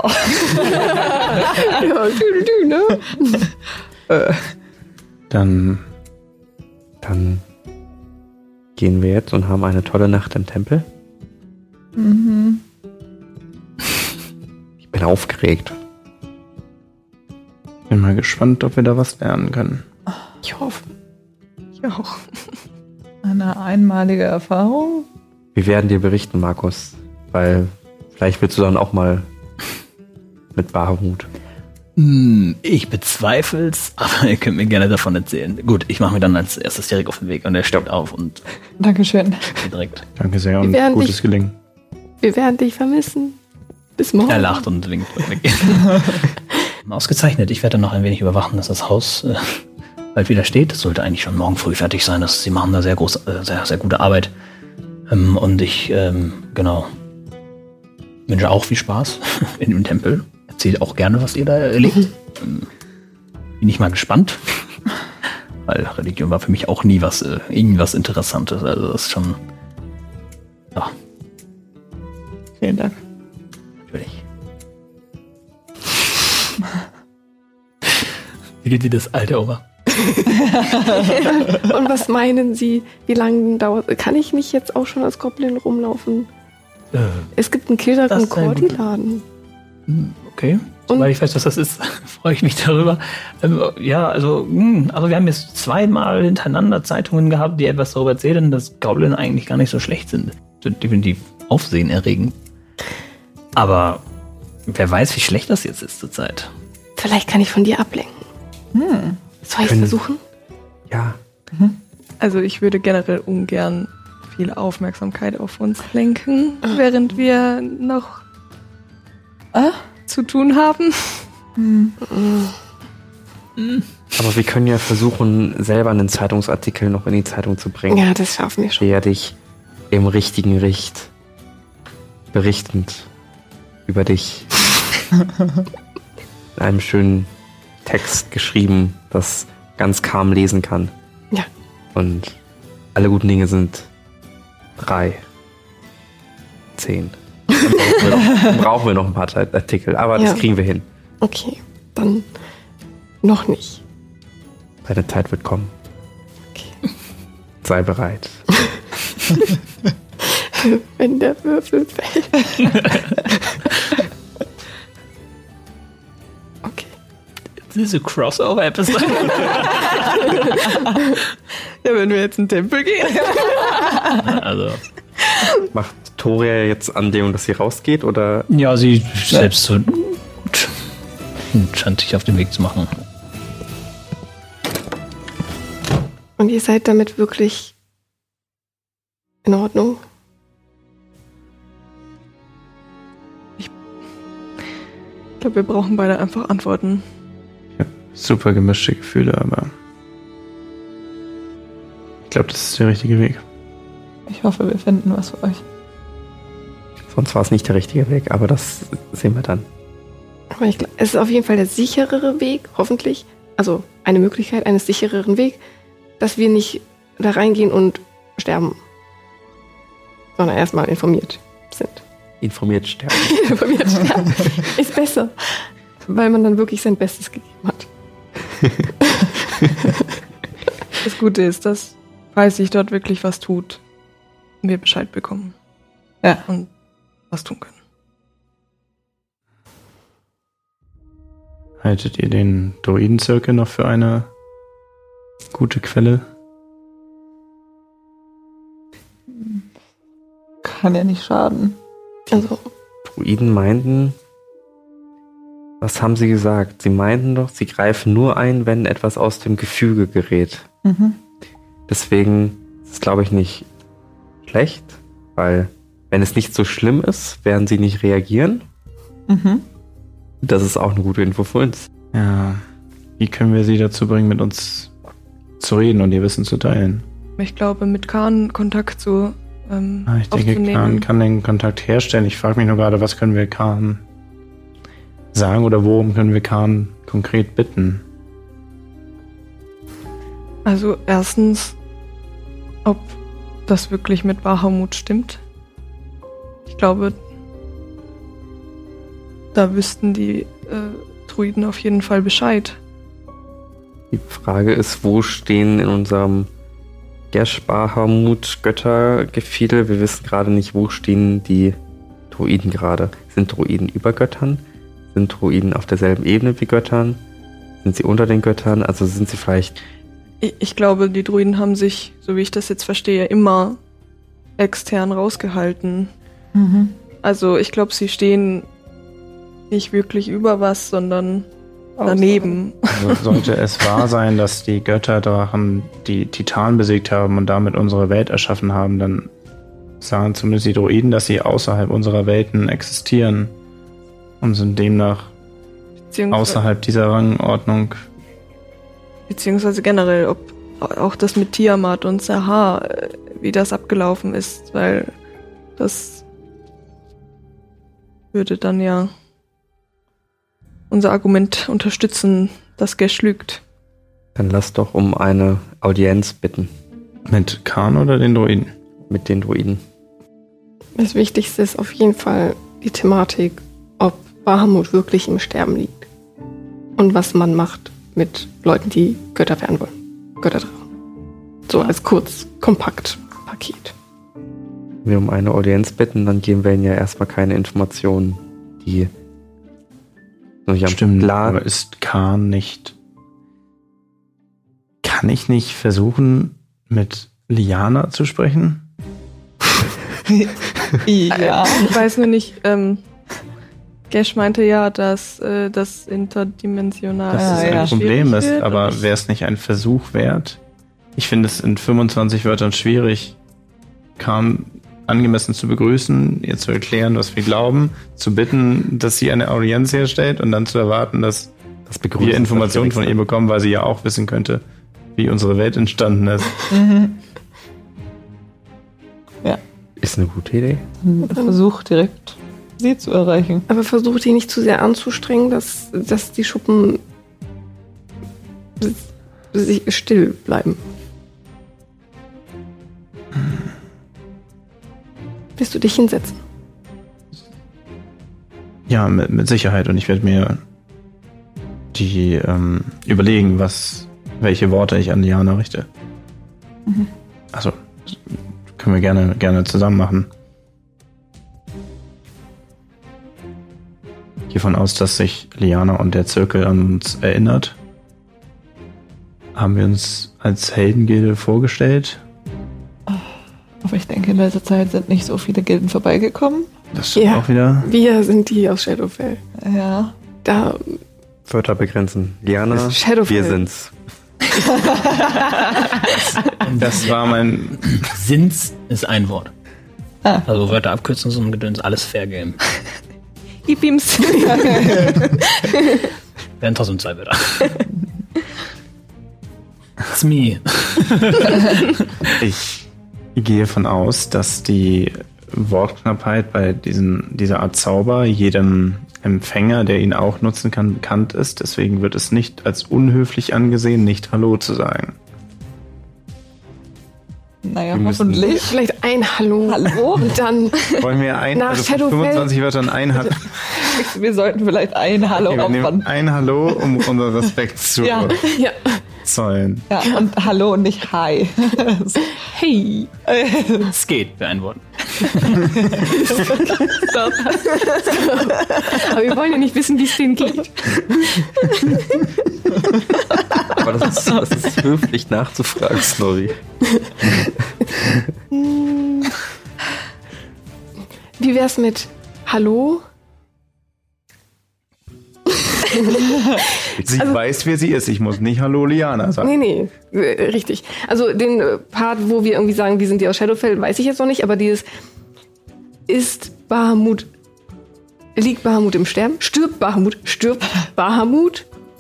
Ja, du, du, ne? Äh. Dann Dann gehen wir jetzt und haben eine tolle Nacht im Tempel. Mhm. Ich bin aufgeregt. bin mal gespannt, ob wir da was lernen können. Ich hoffe. Ich auch. Eine einmalige Erfahrung. Wir werden dir berichten, Markus. Weil vielleicht willst du dann auch mal mit Barmut. Hm, ich bezweifel's, aber ihr könnt mir gerne davon erzählen. Gut, ich mache mir dann als erstes direkt auf den Weg und er steht auf und Dankeschön. geht direkt. Danke sehr Wir und werden gutes dich- Gelingen. Wir werden dich vermissen. Bis morgen. Er lacht und winkt weg. Ausgezeichnet. Ich werde dann noch ein wenig überwachen, dass das Haus äh, bald wieder steht. Das sollte eigentlich schon morgen früh fertig sein. Das, sie machen da sehr groß, äh, sehr, sehr gute Arbeit. Ähm, und ich, ähm, genau, wünsche auch viel Spaß in dem Tempel. Erzählt auch gerne, was ihr da erlebt. Ähm, bin ich mal gespannt. Weil Religion war für mich auch nie was, äh, irgendwas Interessantes. Also das ist schon. Ja. Vielen Dank. Natürlich. Wie geht dir das alte Oma? Und was meinen Sie, wie lange dauert? Kann ich nicht jetzt auch schon als Goblin rumlaufen? Äh, Es gibt einen Killer das im ist ein Cordy-Laden. Okay. Und- Weil ich weiß, was das ist, freue ich mich darüber. Ähm, ja, also, mh, also wir haben jetzt zweimal hintereinander Zeitungen gehabt, die etwas darüber erzählen, dass Goblin eigentlich gar nicht so schlecht sind. Sind definitiv aufsehenerregend. Aber wer weiß, wie schlecht das jetzt ist zurzeit. Vielleicht kann ich von dir ablenken. Hm. Soll ich Können- versuchen? Ja. Also ich würde generell ungern viel Aufmerksamkeit auf uns lenken, während wir noch Ah? zu tun haben. Hm. Aber wir können ja versuchen, selber einen Zeitungsartikel noch in die Zeitung zu bringen, Ja, das schaffen wir schon. der dich im richtigen Licht berichtend über dich in einem schönen Text geschrieben, das ganz calm lesen kann. Ja. Und alle guten Dinge sind drei. Zehn. Dann brauchen wir noch, dann brauchen wir noch ein paar Artikel, aber das Ja. kriegen wir hin. Okay, dann noch nicht. Deine Zeit wird kommen. Okay. Sei bereit. Wenn der Würfel fällt. Okay. Das ist eine Crossover-Episode. Ja, wenn wir jetzt in den Tempel gehen. Also, Macht Toria jetzt Andehung, dass sie rausgeht, oder? ja, sie selbst so gut. Und scheint sich auf den Weg zu machen. Und ihr seid damit wirklich in Ordnung? Ich glaube, wir brauchen beide einfach Antworten. Super gemischte Gefühle, aber ich glaube, das ist der richtige Weg. Ich hoffe, wir finden was für euch. Sonst war es nicht der richtige Weg, aber das sehen wir dann. Aber ich glaube, es ist auf jeden Fall der sicherere Weg, hoffentlich. Also eine Möglichkeit eines sichereren Wegs, dass wir nicht da reingehen und sterben. Sondern erstmal informiert sind. Informiert sterben. Informiert sterben ist besser. Weil man dann wirklich sein Bestes gegeben hat. Das Gute ist, dass, falls sich dort wirklich was tut, wir Bescheid bekommen. Ja. Und was tun können. Haltet ihr den Druidenzirkel noch für eine gute Quelle? Kann ja nicht schaden. Also, Druiden meinten, was haben sie gesagt? Sie meinten doch, sie greifen nur ein, wenn etwas aus dem Gefüge gerät. Mhm. Deswegen ist es, glaube ich, nicht schlecht, weil wenn es nicht so schlimm ist, werden sie nicht reagieren. Mhm. Das ist auch eine gute Info für uns. Ja. Wie können wir sie dazu bringen, mit uns zu reden und ihr Wissen zu teilen? Ich glaube, mit Khan Kontakt zu ähm, Ah, ich denke, aufzunehmen. Khan kann den Kontakt herstellen. Ich frage mich nur gerade, was können wir Khan sagen oder worum können wir Khan konkret bitten? Also erstens, ob das wirklich mit Bahamut stimmt. Ich glaube, da wüssten die äh, Druiden auf jeden Fall Bescheid. Die Frage ist, wo stehen in unserem Gersh-Bahamut-Göttergefiedel? Wir wissen gerade nicht, wo stehen die Druiden gerade. Sind Druiden über Göttern? Sind Druiden auf derselben Ebene wie Göttern? Sind sie unter den Göttern? Also sind sie vielleicht... Ich, ich glaube, die Druiden haben sich, so wie ich das jetzt verstehe, immer extern rausgehalten. Mhm. Also ich glaube, sie stehen nicht wirklich über was, sondern daneben. Also sollte es wahr sein, dass die Götterdrachen die Titanen besiegt haben und damit unsere Welt erschaffen haben, dann sagen zumindest die Druiden, dass sie außerhalb unserer Welten existieren und sind demnach Beziehungsweise, außerhalb dieser Rangordnung. beziehungsweise generell, ob auch das mit Tiamat und Sahar, äh, wie das abgelaufen ist, weil das würde dann ja unser Argument unterstützen, dass Gesh lügt. Dann lass doch um eine Audienz bitten. Mit Khan oder den Droiden? Mit den Droiden. Das Wichtigste ist auf jeden Fall die Thematik, ob Bahamut wirklich im Sterben liegt. Und was man macht mit Leuten, die Götter werden wollen. Götterdrachen. So als kurz, kompakt Paket. Wenn wir um eine Audienz bitten, dann geben wir ihnen ja erstmal keine Informationen, die... Stimmt, klar. aber ist Khan nicht... Kann ich nicht versuchen, mit Liana zu sprechen? Ja. Ich weiß nur nicht, ähm, Gesh meinte ja, dass äh, das interdimensional Dass Ah, es ein ja. Problem ist, wird, aber ich- wäre es nicht ein Versuch wert? Ich finde es in fünfundzwanzig Wörtern schwierig, Khan angemessen zu begrüßen, ihr zu erklären, was wir glauben, zu bitten, dass sie eine Audienz herstellt und dann zu erwarten, dass Das begrüßen wir ist Informationen das von ihr Schwierigste. bekommen, weil sie ja auch wissen könnte, wie unsere Welt entstanden ist. Ist eine gute Idee. Versuch direkt sie zu erreichen. Aber versucht die nicht zu sehr anzustrengen, dass, dass die Schuppen sich still bleiben. Willst du dich hinsetzen? Ja, mit, mit Sicherheit. Und ich werde mir die ähm, überlegen, was, welche Worte ich an Liana richte. Mhm. Also, können wir gerne, gerne zusammen machen. Ich gehe davon aus, dass sich Liana und der Zirkel an uns erinnert. Haben wir uns als Heldengilde vorgestellt? Aber ich denke, in letzter Zeit sind nicht so viele Gilden vorbeigekommen. Das stimmt Ja. auch wieder. Wir sind die aus Shadowfell. Ja. Da, Wörter begrenzen. Liana, Shadowfell. wir sind's. Das war mein... Sind's ist ein Wort. Ah. Also Wörter abkürzen und Gedöns, alles Fair Game. Ipims. Wären trotzdem zwei Wörter. It's me. Ich gehe davon aus, dass die Wortknappheit bei diesen, dieser Art Zauber jedem Empfänger, der ihn auch nutzen kann, bekannt ist. Deswegen wird es nicht als unhöflich angesehen, nicht Hallo zu sagen. Naja, Wir müssen- hoffentlich. vielleicht ein Hallo. Hallo? Und dann Wollen wir ein, Nach also von Shadowfell- fünfundzwanzig Wörtern ein Hallo, Wir sollten vielleicht ein Hallo wir nehmen aufwand. ein Hallo, um unseren Respekt zu Ja. ja. zollen. Ja, und Hallo und nicht Hi. Hey. Es geht für ein Wort. Aber wir wollen ja nicht wissen, wie es denen geht. Aber das ist, das ist höflich nachzufragen, Snorri. Wie wär's mit Hallo? Sie Also- weiß, wer sie ist. Ich muss nicht Hallo Liana sagen. Nee, nee, äh, richtig. Also den äh, Part, wo wir irgendwie sagen, wir sind die aus Shadowfell, weiß ich jetzt noch nicht, aber dieses ist Bahamut, liegt Bahamut im Sterben? Stirbt Bahamut? Stirbt Bahamut?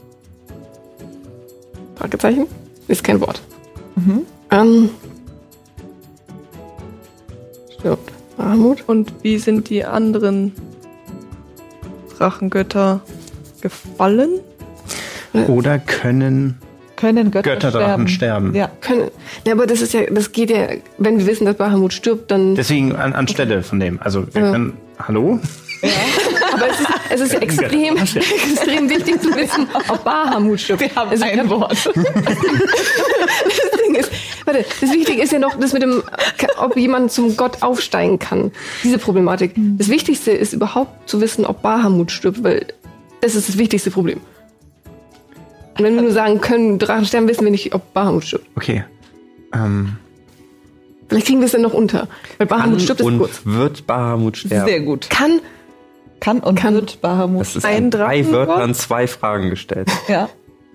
Fragezeichen? Ist kein Wort. Ähm, stirbt Bahamut? Und wie sind die anderen Drachengötter gefallen? Oder können Können Götter, Götterdrachen sterben? Ja. Können, ja, aber das ist ja, das geht ja, wenn wir wissen, dass Bahamut stirbt, dann. Deswegen an, anstelle von dem. Also wir Ja. können. Hallo? Aber es ist, es ist ja extrem, extrem wichtig zu wissen, ob Bahamut stirbt. Wir haben Also, ein Wort. Das Ding ist, warte, das Wichtige ist ja noch, das mit dem, ob jemand zum Gott aufsteigen kann. Diese Problematik. Das Wichtigste ist überhaupt zu wissen, ob Bahamut stirbt, weil das ist das wichtigste Problem. Und wenn wir nur sagen können, Drachen sterben, wissen wir nicht, ob Bahamut stirbt. Okay. Ähm, Vielleicht kriegen wir es dann noch unter. Weil Bahamut Kann stirbt, ist und kurz. wird Bahamut sterben? Sehr gut. Kann, Kann und Kann. wird Bahamut. Das ist Ein in drei Drachengott? Wörtern zwei Fragen gestellt. Ja.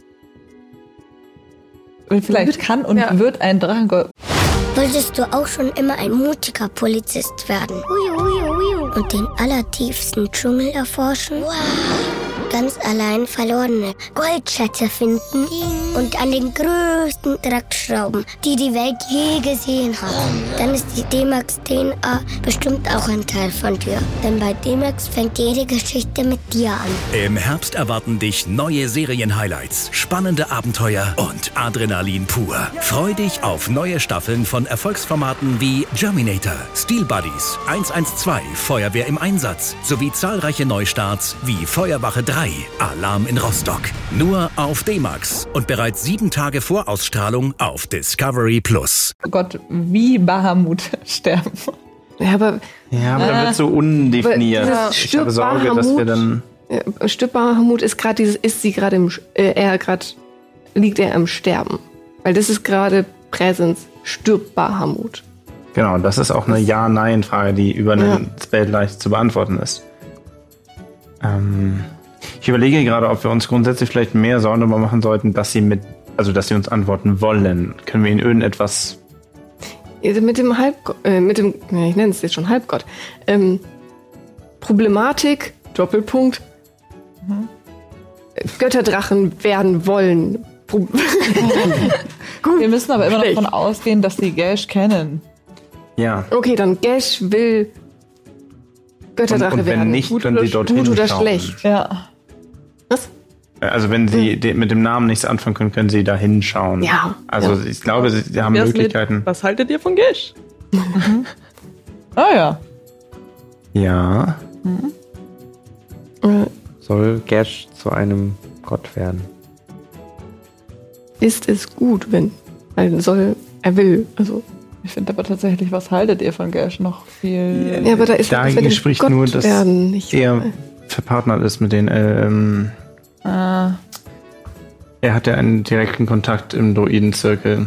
Und vielleicht kann und Ja. wird ein Drachengott. Wolltest du auch schon immer ein mutiger Polizist werden? Uiu, uiu, uiu. Und den allertiefsten Dschungel erforschen? Wow. ganz allein verlorene Goldschätze finden und an den größten Draht schrauben, die die Welt je gesehen hat, dann ist die D-Max D N A bestimmt auch ein Teil von dir. Denn bei D-Max fängt jede Geschichte mit dir an. Im Herbst erwarten dich neue Serien-Highlights, spannende Abenteuer und Adrenalin pur. Freu dich auf neue Staffeln von Erfolgsformaten wie Germinator, Steel Buddies, eins eins zwei, Feuerwehr im Einsatz sowie zahlreiche Neustarts wie Feuerwache drei, Alarm in Rostock. Nur auf D-Max und bereits sieben Tage vor Ausstrahlung auf Discovery Plus. Oh Gott, wie Bahamut sterben. Ja, aber, Ja, aber da wird so undefiniert. Aber Ich habe Sorge, dass wir dann... äh, Stirb Bahamut ist gerade dieses, ist sie gerade im, Sch- äh, er gerade, liegt er am Sterben. Weil das ist gerade Präsens, stirbt Bahamut. Genau, das ist auch eine Ja-Nein-Frage, die über einen Spell leicht zu beantworten ist. Ähm, ich überlege gerade, ob wir uns grundsätzlich vielleicht mehr Sorgen darüber machen sollten, dass sie mit, also dass sie uns antworten wollen. Können wir ihnen irgendetwas... Also mit dem Halbgott, äh, mit dem, ja, ich nenne es jetzt schon Halbgott, ähm, Problematik, Doppelpunkt, mhm. Götterdrachen werden wollen. Pro- Wir müssen aber immer noch Schlecht. davon ausgehen, dass sie Gash kennen. Ja. Okay, dann Gash will Götterdrache Und- und wenn werden. nicht, gut können oder, sie dorthin gut oder schauen. schlecht. Ja. Was? Also wenn sie de- mit dem Namen nichts anfangen können, können sie da hinschauen. Ja. Also Ja. ich glaube, sie sie haben Wär's mit, Möglichkeiten. was haltet ihr von Gish? Ah ja. Ja. Äh, Soll Gash zu einem Gott werden? Ist es gut, wenn? Also soll, er will. Also, Ich finde aber tatsächlich, was haltet ihr von Gash noch viel? ja, aber da ist Dagegen mit dem spricht Gott nur, dass werden nicht. er verpartnert ist mit den... Ähm, Ah, er hatte einen direkten Kontakt im Druidenzirkel.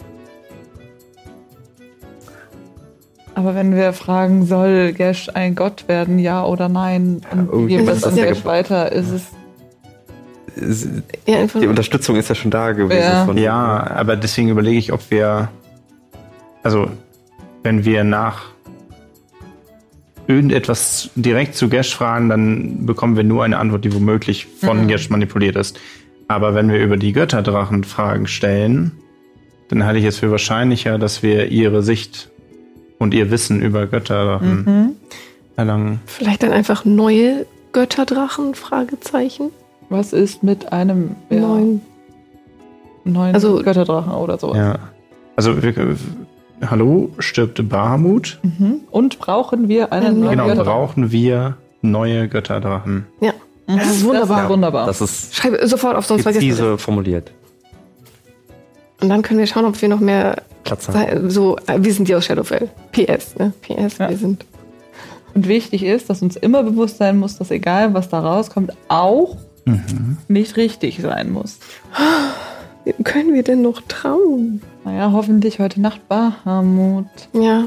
aber wenn wir fragen, soll Gash ein Gott werden, ja oder nein? Und oh, wie geben wir das es an ist ja Gash ge- weiter? Ist es Es- Ja, einfach, Die Unterstützung ist ja schon da gewesen. Ja. Von, Ja, aber deswegen überlege ich, ob wir... Also, wenn wir nach irgendetwas direkt zu Gash fragen, dann bekommen wir nur eine Antwort, die womöglich von Mhm. Gash manipuliert ist. Aber wenn wir über die Götterdrachen Fragen stellen, dann halte ich es für wahrscheinlicher, dass wir ihre Sicht und ihr Wissen über Götterdrachen mhm. erlangen. vielleicht dann einfach neue Götterdrachen? Fragezeichen. Was ist mit einem ja, Neuen. neuen Also- Götterdrachen oder sowas? Ja. Also, wir, hallo, stirbt Bahamut? Mhm. Und brauchen wir einen neuen Genau, Götterdrachen? brauchen wir neue Götterdrachen. Ja. Mhm. Das ist wunderbar. Das ist wunderbar. Das ist Schreibe sofort auf, sonst vergessen wir präzise formuliert. das. Und dann können wir schauen, ob wir noch mehr Platz haben. so, äh, wir sind die aus Shadowfell. P S, ne? P S, Ja. wir sind. Und wichtig ist, dass uns immer bewusst sein muss, dass egal, was da rauskommt, auch Mhm. nicht richtig sein muss. Wem können wir denn noch trauen? Naja, hoffentlich heute Nacht Bahamut. Ja.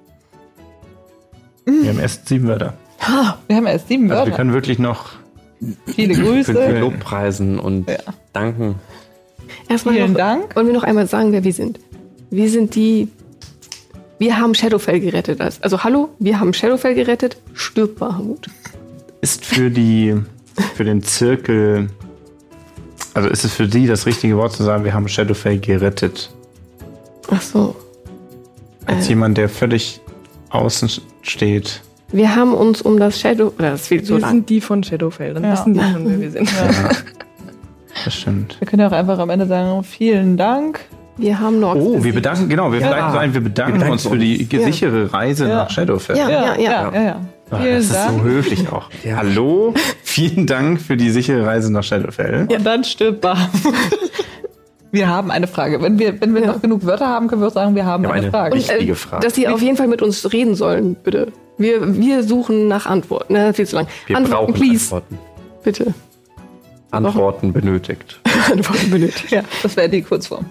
Wir haben erst sieben Wörter. Ha, Wir haben erst sieben Also wir Wörter. können wirklich noch... Viele Für Grüße. Lobpreisen und Ja. danken. erstmal Vielen noch, Dank. wollen wir noch einmal sagen, wer wir sind. Wir sind die. Wir haben Shadowfell gerettet. Also hallo, wir haben Shadowfell gerettet. Stirbt Bahamut. Ist für die... für den Zirkel... Also ist es für Sie das richtige Wort zu sagen, wir haben Shadowfell gerettet? Ach so. Als Äh. jemand, der völlig außen steht. Wir haben uns um das Shadow. Oder das fehlt so Wir lang. sind die von Shadowfell, dann Ja. wissen die schon, wer wir sind. Ja. Das stimmt. Wir können ja auch einfach am Ende sagen, vielen Dank. Wir haben Nox. Oh, wir besiegt. bedanken, genau, wir Ja. vielleicht sagen, wir bedanken, Wir bedanken uns für die uns. sichere Reise Ja. nach Shadowfell. Ja. Ja, ja, ja. ja. Ah, Vielen das ist Dank. so höflich auch. Ja. Hallo, vielen Dank für die sichere Reise nach Shadowfell. Und dann stirbt Bahamut. Wir haben eine Frage. Wenn wir, wenn wir Ja. noch genug Wörter haben, können wir auch sagen, wir haben Wir haben eine, eine Frage. Richt- Wichtige Frage. Dass sie auf jeden Fall mit uns reden sollen, bitte. Wir, wir suchen nach Antworten. Ne, viel zu lang. Wir Antworten, brauchen please. Antworten. Bitte. Antworten benötigt. Antworten benötigt. Ja, das wäre die Kurzform.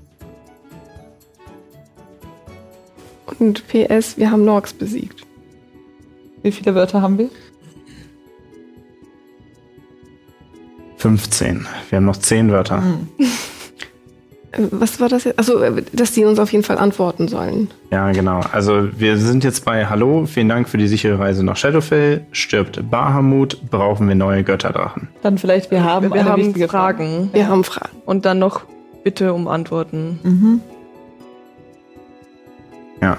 Und P S, wir haben Nox besiegt. Wie viele Wörter haben wir? fünfzehn. Wir haben noch zehn Wörter. Was war das jetzt? Also, dass die uns auf jeden Fall antworten sollen. Ja, genau. Also wir sind jetzt bei Hallo, vielen Dank für die sichere Reise nach Shadowfell. Stirbt Bahamut, brauchen wir neue Götterdrachen. Dann vielleicht, wir haben, Wir eine haben wichtige Fragen. Frage. Wir haben Fragen. Und dann noch Bitte um Antworten. Mhm. Ja.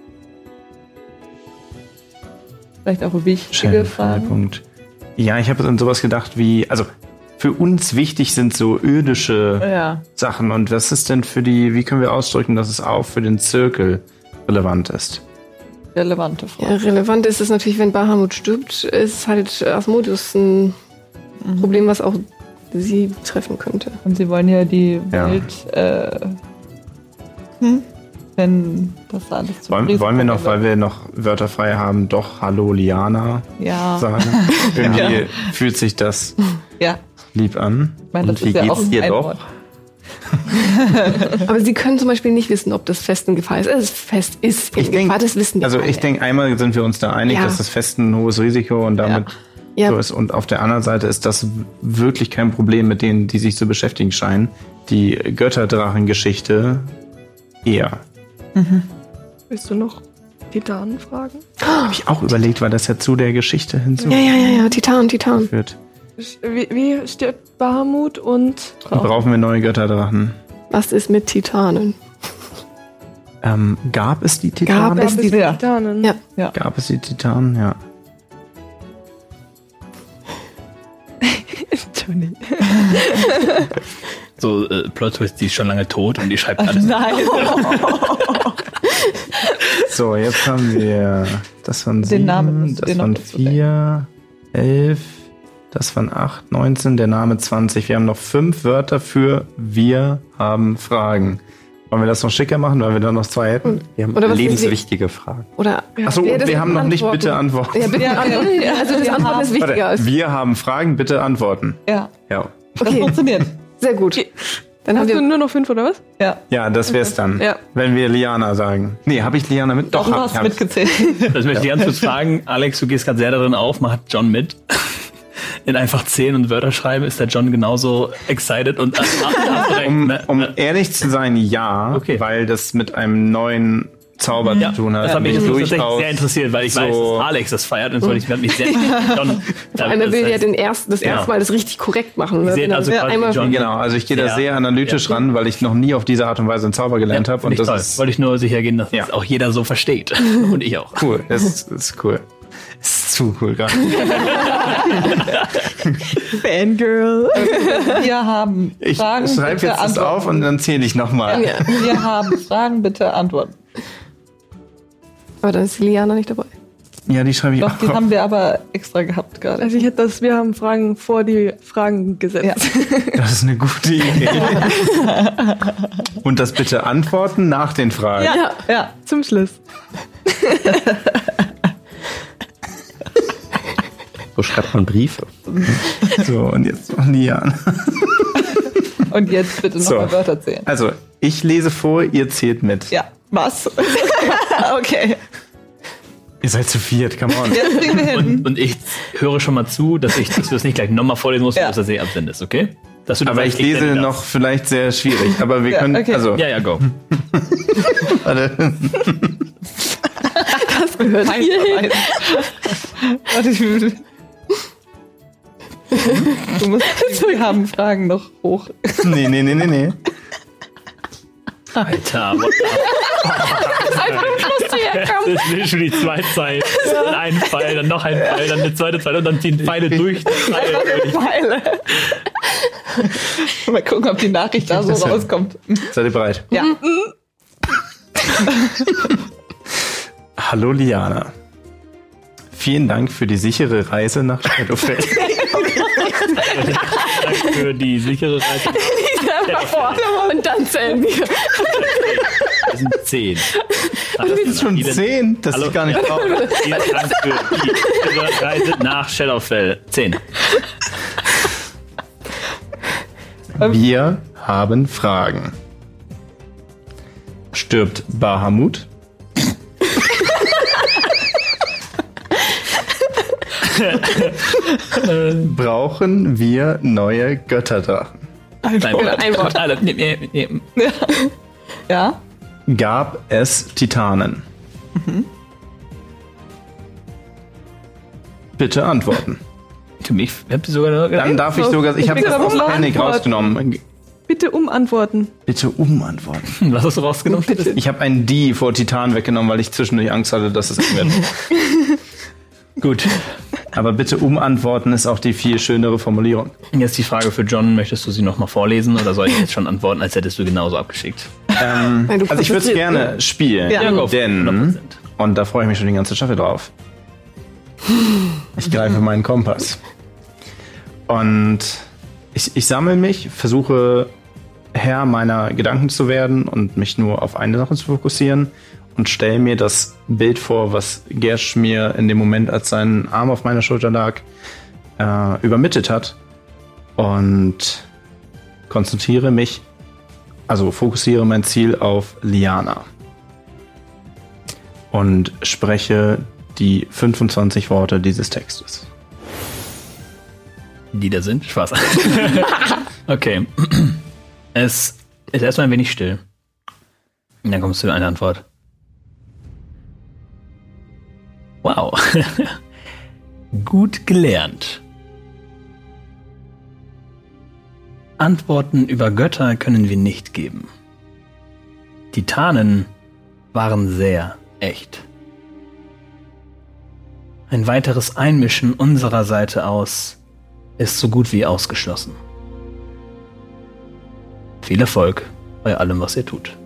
Vielleicht auch wichtige Shadowfell. Fragen. Punkt. Ja, ich habe an sowas gedacht wie, also für uns wichtig sind so irdische Ja. Sachen. Und was ist denn für die, wie können wir ausdrücken, dass es auch für den Zirkel relevant ist? Relevante Fragen. Ja, relevant ist es natürlich, wenn Bahamut stirbt, ist halt Asmodeus ein Mhm. Problem, was auch sie treffen könnte. Und sie wollen ja die Ja. Welt, äh, hm? wenn das alles zu Wollen, wollen wir noch, weil wir noch Wörter frei haben, doch Hallo Liana Ja. sagen? Irgendwie Ja. fühlt sich das Ja. lieb an. Ich meine, das Und wie ist ja geht's auch dir ein doch? Wort. Aber sie können zum Beispiel nicht wissen, ob das Fest in Gefahr ist. Es fest ist in Ich denk- Gefahr, das wissen wir Also alle. ich denke, einmal sind wir uns da einig, Ja. dass das Fest ein hohes Risiko und damit Ja. so ist. Und auf der anderen Seite ist das wirklich kein Problem mit denen, die sich zu beschäftigen scheinen. Die Götterdrachen-Geschichte eher. Willst du noch Titanen fragen? Habe ich auch überlegt, weil das ja zu der Geschichte hinzuführt. Ja, ja, ja, ja, Titan, Titan. Wie, wie stirbt Bahamut und Brauchen wir neue Götterdrachen? Was ist mit Titanen? Ähm, gab es die Titanen? Gab es die- Ja. Titanen? Ja. Ja. Gab es die Titanen? Ja. Johnny. So, äh, Plot-Twist, die ist schon lange tot und die schreibt alles. Nein. So, jetzt haben wir das waren sieben, Namen musst du dir das noch waren dazu vier, elf, das waren acht, neunzehn, der Name zwanzig. Wir haben noch fünf Wörter für wir haben Fragen. Wollen wir das noch schicker machen, weil wir dann noch zwei hätten? Wir haben Oder was lebenswichtige Fragen. Oder Achso, wer das wir haben noch nicht antworten? bitte antworten. Ja, bitte Ja, antworten. ja, Also das wir Antworten haben- ist wichtiger. Warte, als wir haben Fragen, bitte antworten. Ja, Ja. das Okay, funktioniert. sehr gut. Dann haben Hast du wir nur noch fünf oder was? Ja. Ja, das wär's dann. Ja. Wenn wir Liana sagen. Nee, habe ich Liana mit? Doch, Du hab, hast hab ich. mitgezählt. Das möchte ich ganz kurz fragen. Alex, du gehst gerade sehr darin auf, macht John mit. In einfach zählen und Wörter schreiben ist der John genauso excited und abgelenkt, Um, ne? um ehrlich zu sein, ja, Okay. weil das mit einem neuen Zauber Ja, zu tun hat. das hat mich Mich tatsächlich durchaus sehr interessiert, weil ich so- weiß, dass Alex das feiert und das wollte ich mir mich sehr John, Vor allem, er will ja den ersten, das Ja. erste Mal das richtig korrekt machen. Sie Wenn sehen er also quasi einmal John- Genau, also ich gehe da Sehr- sehr analytisch ran, weil ich noch nie auf diese Art und Weise einen Zauber gelernt habe. und Und das toll. ist Wollte ich nur sicher gehen, dass Ja. das auch jeder so versteht. Und ich auch. cool. Das ist, das ist cool. Das ist zu cool gerade. Fangirl. Wir haben Ich Fragen, schreibe bitte jetzt das antworten. auf und dann zähle ich nochmal. Ja. Wir haben Fragen, bitte antworten. Aber dann ist Liana nicht dabei. Ja, die schreibe ich Doch, die auch. haben wir aber extra gehabt gerade. Also ich hätte das, wir haben Fragen vor die Fragen gesetzt. Das ist eine gute Idee. Und das bitte antworten nach den Fragen. Ja, Ja. zum Schluss. So schreibt man Briefe. So, und jetzt noch Liana. Und jetzt bitte So. nochmal Wörter zählen. Also, ich lese vor, ihr zählt mit. Ja. Was? Okay. Ihr seid zu viert, come on. Jetzt kriegen wir hin. Und, und ich höre schon mal zu, dass ich dass du das nicht gleich nochmal vorlesen musst, Ja. wenn du das See absendest, okay? Dass du das Aber sagst, ich lese nenne noch vielleicht sehr schwierig. Aber wir Ja, können, okay. also, Das. Ja, ja, go. warte. Das gehört hier hin. Warte, ich will. Du musst, wir haben Fragen noch hoch. Nee, nee, nee, nee, nee. Alter, what the Das ist literally zwei Zeilen. Dann ein Pfeil, dann noch ein Pfeil, dann eine zweite Zeile und dann ziehen Pfeile durch die Pfeile durch. Pfeile. Mal gucken, ob die Nachricht da so Das ja. rauskommt. Seid ihr bereit? Ja. Hallo Liana. Vielen Dank für die sichere Reise nach Shadowfell. Danke für die sichere Reise. Und dann zählen wir. Das sind zehn. Das ist schon zehn, das Hallo? ist gar nicht drauf. Vielen Dank für die sichere Reise nach Shadowfell. Zehn. Wir haben Fragen. Stirbt Bahamut? Brauchen wir neue Götterdrachen? Ein Nein, Wort. Ein Wort. Alle, nee, nee, nee. Ja? Gab es Titanen? Mhm. Bitte antworten. Für mich habt ihr sogar Dann darf ich sogar, ich habe das aus Panic rausgenommen. Bitte umantworten. Bitte umantworten. Was hast du rausgenommen? Ich habe ein D vor Titan weggenommen, weil ich zwischendurch Angst hatte, dass es eng wird. Gut. Aber bitte umantworten ist auch die viel schönere Formulierung. Jetzt die Frage für John, möchtest du sie nochmal vorlesen oder soll ich jetzt schon antworten, als hättest du genauso abgeschickt? Ähm, Nein, du also ich würde es konzentrierst, gerne ne? spielen, Ja, go for it, hundert denn, Prozent. und da freue ich mich schon die ganze Staffel drauf, ich greife meinen Kompass. Und ich, ich sammle mich, versuche Herr meiner Gedanken zu werden und mich nur auf eine Sache zu fokussieren und stelle mir das Bild vor, was Gersh mir in dem Moment, als sein Arm auf meiner Schulter lag, äh, übermittelt hat und konzentriere mich, also fokussiere mein Ziel auf Liana und spreche die fünfundzwanzig Worte dieses Textes. Die da sind? Spaß. Okay. Es ist erstmal ein wenig still. Und dann kommst du zu einer Antwort. Wow. Gut gelernt. Antworten über Götter können wir nicht geben. Titanen waren sehr echt. Ein weiteres Einmischen unserer Seite aus ist so gut wie ausgeschlossen. Viel Erfolg bei allem, was ihr tut.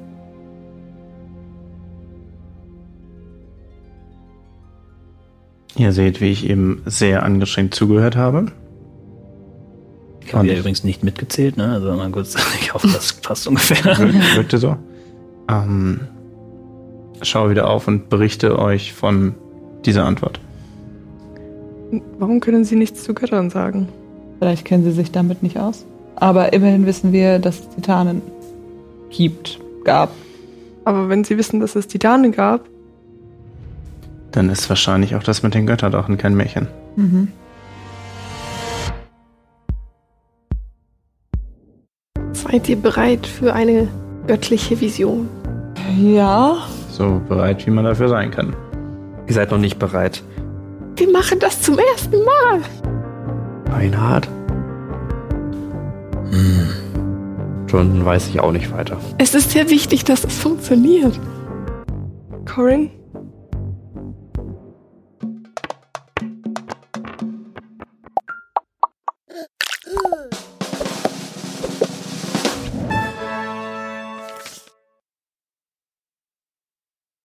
Ihr seht, wie ich eben sehr angestrengt zugehört habe. Ich habe ja übrigens nicht mitgezählt, ne? Also mal kurz, ich hoffe, das passt ungefähr. Wir- Wirkte so. Ähm, schaue wieder auf und berichte euch von dieser Antwort. Warum können Sie nichts zu Göttern sagen? Vielleicht kennen sie sich damit nicht aus. Aber immerhin wissen wir, dass es Titanen gibt, gab. Aber wenn Sie wissen, dass es Titanen gab, Dann ist wahrscheinlich auch das mit den Götterdrachen kein Märchen. Mhm. Seid ihr bereit für eine göttliche Vision? Ja. So bereit, wie man dafür sein kann. Ihr seid noch nicht bereit. Wir machen das zum ersten Mal. Reinhard? Hm. Schon weiß ich auch nicht weiter. Es ist sehr wichtig, dass es funktioniert. Corin,